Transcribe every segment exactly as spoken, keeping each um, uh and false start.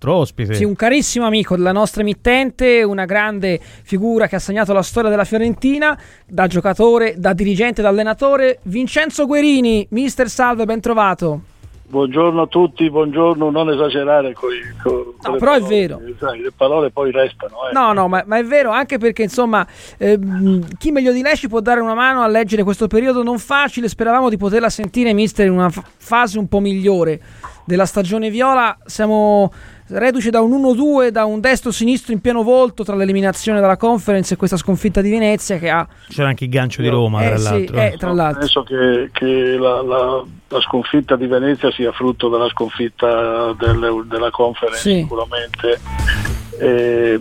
nostro ospite. Sì, un carissimo amico della nostra emittente, una grande figura che ha segnato la storia della Fiorentina, da giocatore, da dirigente, da allenatore, Vincenzo Guerini. Mister, salve, ben trovato. Buongiorno a tutti, buongiorno, non esagerare con, con, no, con le però parole, è vero. Sai, le parole poi restano. Eh. No, no, ma, ma è vero, anche perché insomma eh, chi meglio di lei ci può dare una mano a leggere questo periodo non facile. Speravamo di poterla sentire, mister, in una f- fase un po' migliore della stagione viola. Siamo reduci da un uno due, da un destro-sinistro in pieno volto tra l'eliminazione dalla Conference e questa sconfitta di Venezia che ha... C'era anche il gancio di Roma, eh, tra sì, l'altro. Eh, tra l'altro. Penso che, che la, la, la sconfitta di Venezia sia frutto della sconfitta del, della Conference, sì. Sicuramente. Eh,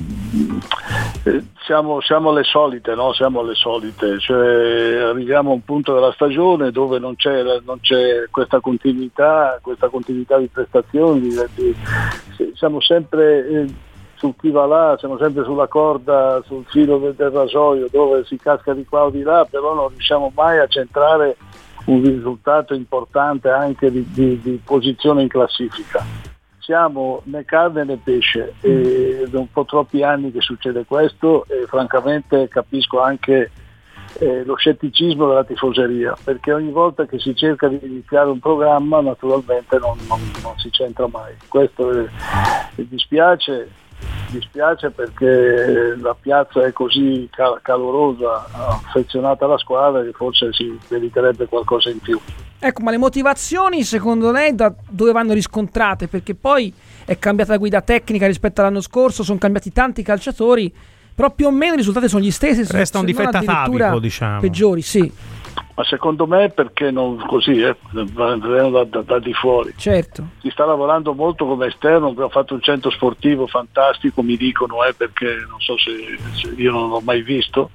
siamo, siamo le solite, no? Siamo le solite, cioè arriviamo a un punto della stagione dove non c'è, non c'è questa continuità, questa continuità di prestazioni, di, di, siamo sempre eh, su chi va là, siamo sempre sulla corda, sul filo del, del rasoio dove si casca di qua o di là, però non riusciamo mai a centrare un risultato importante anche di, di, di posizione in classifica. Siamo né carne né pesce, e da un po' troppi anni che succede questo e francamente capisco anche eh, lo scetticismo della tifoseria, perché ogni volta che si cerca di iniziare un programma naturalmente non, non, non si centra mai. Questo è, è dispiace, dispiace perché la piazza è così cal- calorosa, affezionata alla squadra che forse si meriterebbe qualcosa in più. Ecco, ma le motivazioni secondo lei da dove vanno riscontrate? Perché poi è cambiata la guida tecnica rispetto all'anno scorso, sono cambiati tanti calciatori, però più o meno i risultati sono gli stessi. Resta un difetto atavico, diciamo. Peggiori, sì. Ma secondo me perché non così, eh, da, da, da di fuori. Certo. Si sta lavorando molto come esterno, abbiamo fatto un centro sportivo fantastico, mi dicono, eh, perché non so se, se io non l'ho mai visto,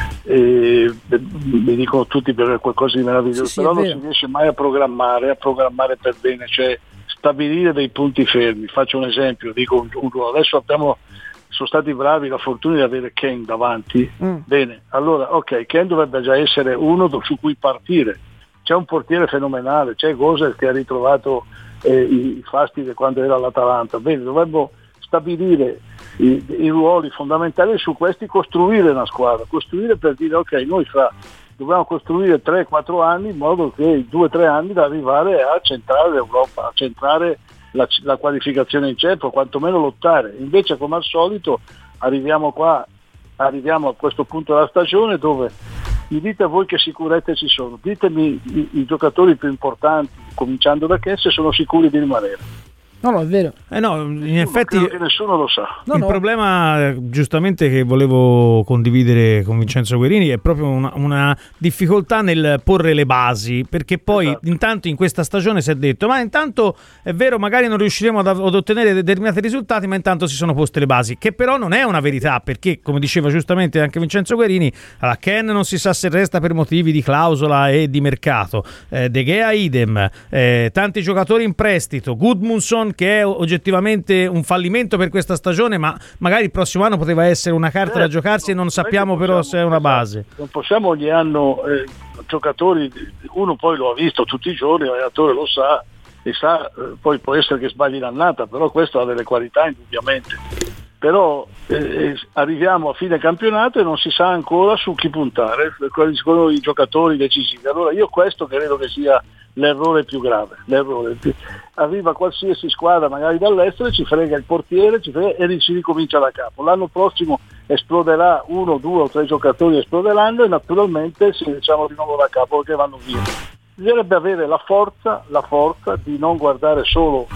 e, mi dicono tutti per qualcosa di meraviglioso, sì, sì, però non si riesce mai a programmare, a programmare per bene, cioè stabilire dei punti fermi. Faccio un esempio, dico un, un, adesso abbiamo sono stati bravi, la fortuna di avere Ken davanti, mm. bene, allora ok, Ken dovrebbe già essere uno su cui partire, c'è un portiere fenomenale, c'è Gosel che ha ritrovato eh, i fasti di quando era all'Atalanta, bene, dovremmo stabilire i, i ruoli fondamentali e su questi costruire una squadra, costruire per dire ok, noi fra dobbiamo costruire tre quattro anni in modo che in due tre anni da arrivare a centrare l'Europa, a centrare La, la qualificazione in CEPO, quantomeno lottare. Invece come al solito arriviamo qua, arriviamo a questo punto della stagione dove mi dite voi che sicurezze ci sono, ditemi i, i giocatori più importanti, cominciando da che se sono sicuri di rimanere. No, no, è vero. Eh no, in effetti credo che nessuno lo sa. No, il no. problema, giustamente, che volevo condividere con Vincenzo Guerini è proprio una, una difficoltà nel porre le basi, perché poi esatto. intanto in questa stagione si è detto ma intanto è vero, magari non riusciremo ad, ad ottenere determinati risultati, ma intanto si sono poste le basi, che però non è una verità, perché come diceva giustamente anche Vincenzo Guerini, alla Ken non si sa se resta per motivi di clausola e di mercato, eh, De Gea idem, eh, tanti giocatori in prestito, Gudmundsson che è oggettivamente un fallimento per questa stagione, ma magari il prossimo anno poteva essere una carta certo, da giocarsi e non sappiamo però se è una base. Non possiamo ogni anno eh, giocatori, uno poi lo ha visto tutti i giorni, l'allenatore lo sa e sa, eh, poi può essere che sbagli l'annata, però questo ha delle qualità indubbiamente. Però eh, arriviamo a fine campionato e non si sa ancora su chi puntare, quali sono i giocatori decisivi. Allora io questo credo che sia l'errore più grave, l'errore più... arriva qualsiasi squadra magari dall'estero, ci frega il portiere, ci frega, e si ricomincia da capo. L'anno prossimo esploderà uno, due o tre giocatori esploderanno e naturalmente si iniziamo di nuovo da capo perché vanno via. Bisognerebbe avere la forza, la forza di non guardare solo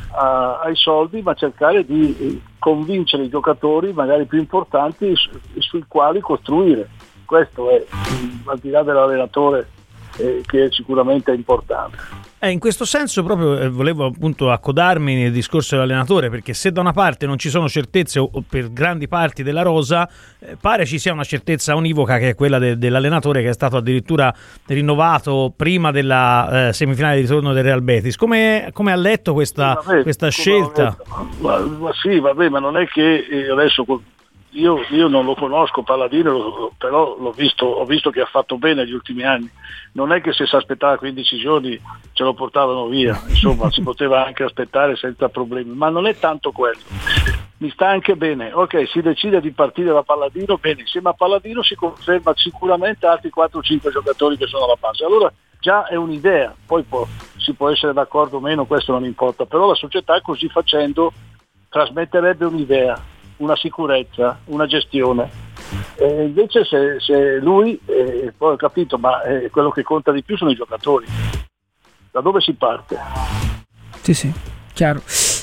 a, ai soldi, ma cercare di convincere i giocatori magari più importanti su, sui quali costruire. Questo è, al di là dell'allenatore, eh, che è sicuramente importante. Eh, in questo senso proprio eh, volevo appunto accodarmi nel discorso dell'allenatore, perché se da una parte non ci sono certezze o, o per grandi parti della rosa, eh, pare ci sia una certezza univoca che è quella de- dell'allenatore, che è stato addirittura rinnovato prima della eh, semifinale di ritorno del Real Betis. Come, come ha letto questa, sì, vabbè, questa scelta? Ma, ma sì, vabbè, ma non è che eh, adesso io, io non lo conosco Palladino, lo, però l'ho visto, ho visto che ha fatto bene negli ultimi anni. Non è che se si aspettava quindici giorni ce lo portavano via, insomma si poteva anche aspettare senza problemi, ma non è tanto quello. Mi sta anche bene, ok, si decide di partire da Palladino, bene, insieme a Palladino si conferma sicuramente altri quattro o cinque giocatori che sono alla base, allora già è un'idea, poi può, si può essere d'accordo o meno, questo non importa, però la società così facendo trasmetterebbe un'idea, una sicurezza, una gestione. E invece se, se lui, eh, poi ho capito, ma eh, quello che conta di più sono i giocatori. Da dove si parte? Sì, sì, chiaro.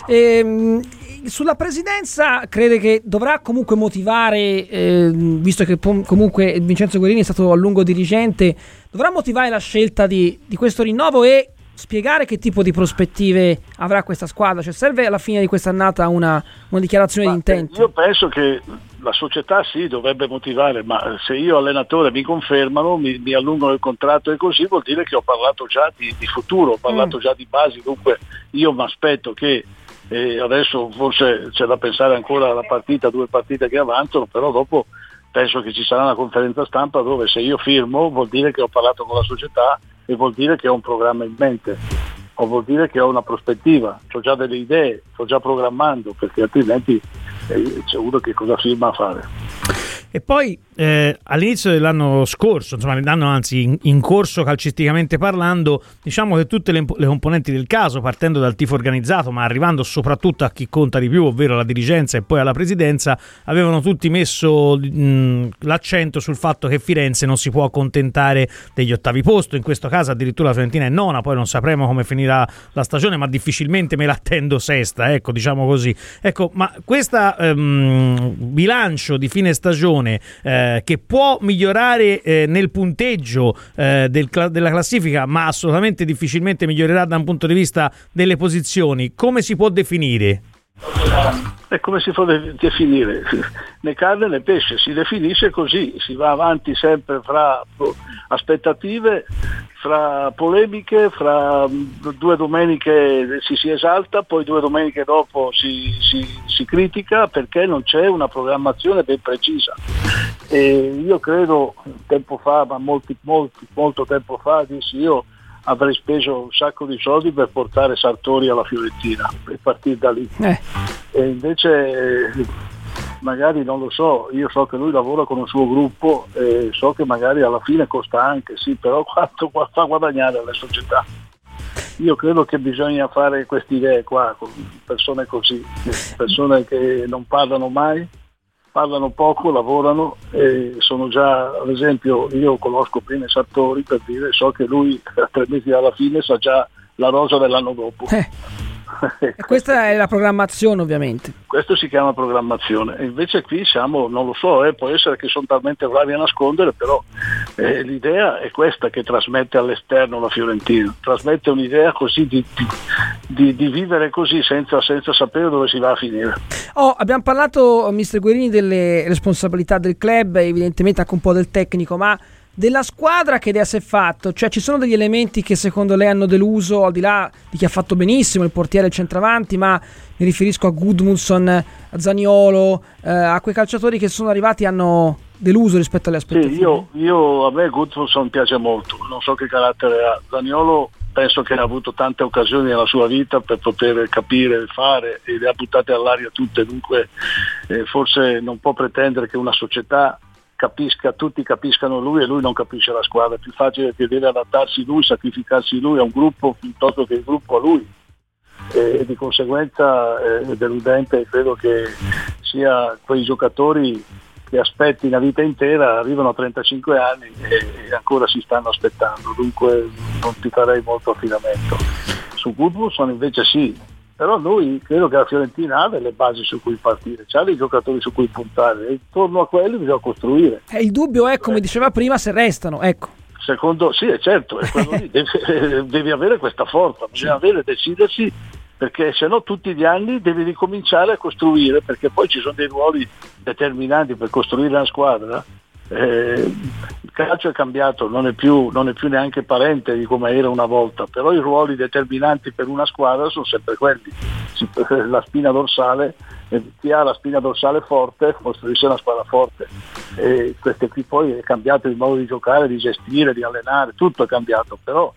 Ehm, sulla presidenza crede che dovrà comunque motivare, eh, visto che pom- comunque Vincenzo Guerini è stato a lungo dirigente, dovrà motivare la scelta di, di questo rinnovo e spiegare che tipo di prospettive avrà questa squadra, cioè serve alla fine di questa annata una, una dichiarazione ma di intenti? Io penso che la società sì dovrebbe motivare, ma se io allenatore mi confermano, mi, mi allungano il contratto e così, vuol dire che ho parlato già di, di futuro, ho parlato mm. già di basi, dunque io mi aspetto che eh, adesso forse c'è da pensare ancora alla partita, due partite che avanzano, però dopo penso che ci sarà una conferenza stampa dove se io firmo vuol dire che ho parlato con la società e vuol dire che ho un programma in mente, o vuol dire che ho una prospettiva, ho già delle idee, sto già programmando, perché altrimenti eh, c'è uno che cosa firma a fare. E poi eh, all'inizio dell'anno scorso, insomma nell'anno anzi in, in corso calcisticamente parlando, diciamo che tutte le, le componenti del caso, partendo dal tifo organizzato ma arrivando soprattutto a chi conta di più, ovvero la dirigenza e poi alla presidenza, avevano tutti messo mh, l'accento sul fatto che Firenze non si può accontentare degli ottavi posto, in questo caso addirittura la Fiorentina è nona, poi non sapremo come finirà la stagione, ma difficilmente me l'attendo sesta, ecco, diciamo così. Ecco, ma questo um, bilancio di fine stagione Eh, che può migliorare eh, nel punteggio eh, del, della classifica, ma assolutamente difficilmente migliorerà da un punto di vista delle posizioni, come si può definire? E come si può de- definire? Né carne né pesce, si definisce così, si va avanti sempre fra aspettative, fra polemiche, fra due domeniche si si esalta, poi due domeniche dopo si, si, si critica perché non c'è una programmazione ben precisa. E io credo tempo fa, ma molti, molti, molto tempo fa, dissi io avrei speso un sacco di soldi per portare Sartori alla Fiorentina e partire da lì. Eh. E invece magari non lo so, io so che lui lavora con un suo gruppo e so che magari alla fine costa anche, sì, però quanto fa guadagnare alle società? Io credo che bisogna fare queste idee qua con persone così, persone che non parlano mai, parlano poco, lavorano e sono già, ad esempio io conosco bene Sartori, per dire, so che lui a tre mesi alla fine sa già la rosa dell'anno dopo. Eh. E questa è la programmazione, ovviamente. Questo si chiama programmazione e invece qui siamo, non lo so, eh, può essere che sono talmente bravi a nascondere, però eh, l'idea è questa che trasmette all'esterno la Fiorentina, trasmette un'idea così di, di, di, di vivere così senza, senza sapere dove si va a finire. Oh, abbiamo parlato, mister Guerini, delle responsabilità del club, evidentemente anche un po' del tecnico, ma della squadra che idea si è fatto? Cioè ci sono degli elementi che secondo lei hanno deluso, al di là di chi ha fatto benissimo, il portiere e il centravanti, ma mi riferisco a Gudmundsson, a Zaniolo, eh, a quei calciatori che sono arrivati e hanno deluso rispetto alle aspettative? Sì, io, io a me Gudmundsson piace molto, non so che carattere ha. Zaniolo penso che ha avuto tante occasioni nella sua vita per poter capire, fare, e le ha buttate all'aria tutte, dunque eh, forse non può pretendere che una società capisca, tutti capiscano lui e lui non capisce la squadra. È più facile che deve adattarsi lui, sacrificarsi lui a un gruppo piuttosto che il gruppo a lui, e di conseguenza è deludente. Credo che sia quei giocatori che aspetti una vita intera, arrivano a trentacinque anni e ancora si stanno aspettando, dunque non ti farei molto affidamento. Su Gudmundsson invece sì, però noi credo che la Fiorentina ha delle basi su cui partire, ha dei giocatori su cui puntare e intorno a quelli bisogna costruire. E il dubbio è, come diceva prima, se restano, ecco. Secondo, sì, è certo, è quello lì, devi, devi avere questa forza, bisogna avere, decidersi, perché se no tutti gli anni devi ricominciare a costruire, perché poi ci sono dei ruoli determinanti per costruire una squadra. Eh, il calcio è cambiato, non è più, non è più neanche parente di come era una volta, però i ruoli determinanti per una squadra sono sempre quelli. La spina dorsale E chi ha la spina dorsale forte costruisce una squadra forte, e questo qui poi è cambiato il modo di giocare, di gestire, di allenare, tutto è cambiato, però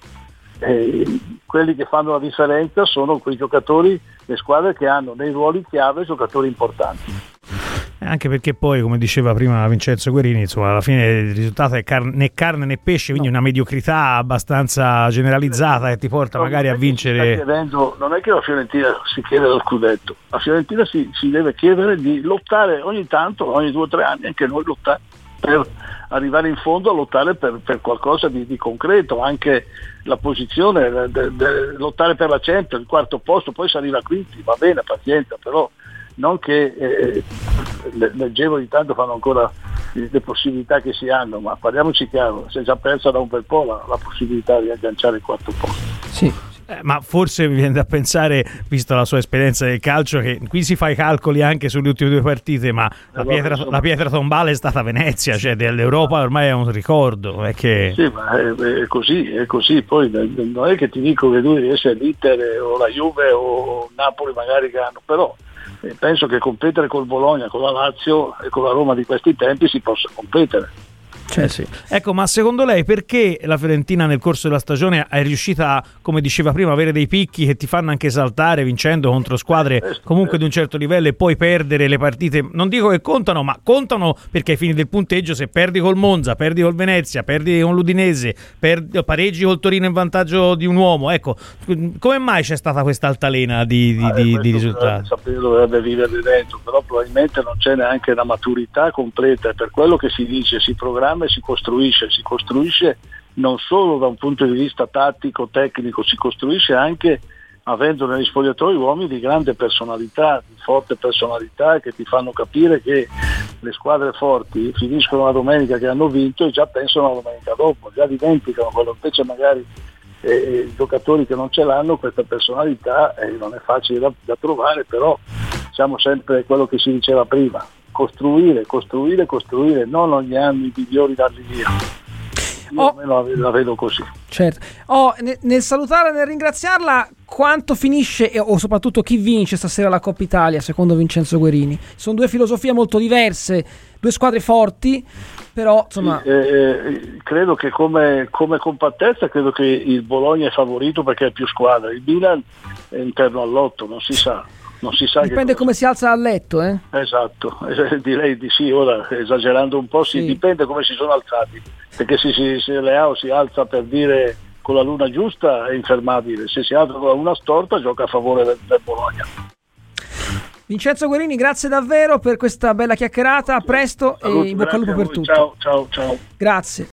eh, quelli che fanno la differenza sono quei giocatori, le squadre che hanno nei ruoli chiave giocatori importanti. Anche perché poi, come diceva prima Vincenzo Guerini, insomma, alla fine il risultato è car- né carne né pesce, quindi no. Una mediocrità abbastanza generalizzata che ti porta no, magari a vincere. Chiedendo, non è che la Fiorentina si chiede lo scudetto, la Fiorentina si, si deve chiedere di lottare ogni tanto, ogni due o tre anni, anche noi lottare per arrivare in fondo a lottare per, per qualcosa di, di concreto, anche la posizione, de, de, lottare per la Champions, il quarto posto, poi si arriva a quinti, va bene, pazienza, però non che eh, leggevo di tanto fanno ancora le possibilità che si hanno, ma parliamoci chiaro, si è già persa da un bel po' la, la possibilità di agganciare il quarto posto. Sì. Eh, ma forse mi viene da pensare, visto la sua esperienza del calcio, che qui si fa i calcoli anche sulle ultime due partite, ma la pietra, la pietra tombale è stata Venezia, cioè dell'Europa ormai è un ricordo. È che... Sì, ma è, è così, è così. Poi non è che ti dico che lui deve essere l'Inter o la Juve o Napoli magari che hanno, però E penso che competere col Bologna, con la Lazio e con la Roma di questi tempi si possa competere. Cioè, sì. Ecco, ma secondo lei perché la Fiorentina nel corso della stagione è riuscita, come diceva prima, a avere dei picchi che ti fanno anche saltare vincendo contro squadre comunque di un certo livello e poi perdere le partite? Non dico che contano, ma contano perché ai fini del punteggio, se perdi col Monza, perdi col Venezia, perdi con l'Udinese, perdi, pareggi col Torino in vantaggio di un uomo, ecco, come mai c'è stata questa altalena di, di, ah, di, di risultati? Sapere, dovrebbe vivere dentro, però probabilmente non c'è neanche la maturità completa, e per quello che si dice, si programma e si costruisce, si costruisce non solo da un punto di vista tattico, tecnico, si costruisce anche avendo negli spogliatoi uomini di grande personalità, di forte personalità, che ti fanno capire che le squadre forti finiscono la domenica che hanno vinto e già pensano alla domenica dopo, già dimenticano quello. Invece magari eh, i giocatori che non ce l'hanno questa personalità eh, non è facile da, da trovare, però siamo sempre quello che si diceva prima: costruire, costruire, costruire, non ogni anno i migliori darli via. Io oh, almeno la, la vedo così. Certo. Oh, nel, nel salutare e nel ringraziarla, quanto finisce e, o soprattutto chi vince stasera la Coppa Italia secondo Vincenzo Guerini? Sono due filosofie molto diverse, due squadre forti, però insomma... Sì, eh, credo che come, come compattezza credo che il Bologna è favorito perché è più squadra, il Milan è interno all'otto, non si sa. Non si sa. Dipende che come si alza a letto, eh? Esatto, eh, direi di sì, ora esagerando un po', sì, sì. Dipende come si sono alzati, perché se, se, se Leao si alza per dire con la luna giusta è infermabile, se si alza con la luna storta gioca a favore del, del Bologna. Vincenzo Guerini, grazie davvero per questa bella chiacchierata, a presto. Saluto, e in bocca al lupo per tutto. Ciao, ciao, ciao. Grazie.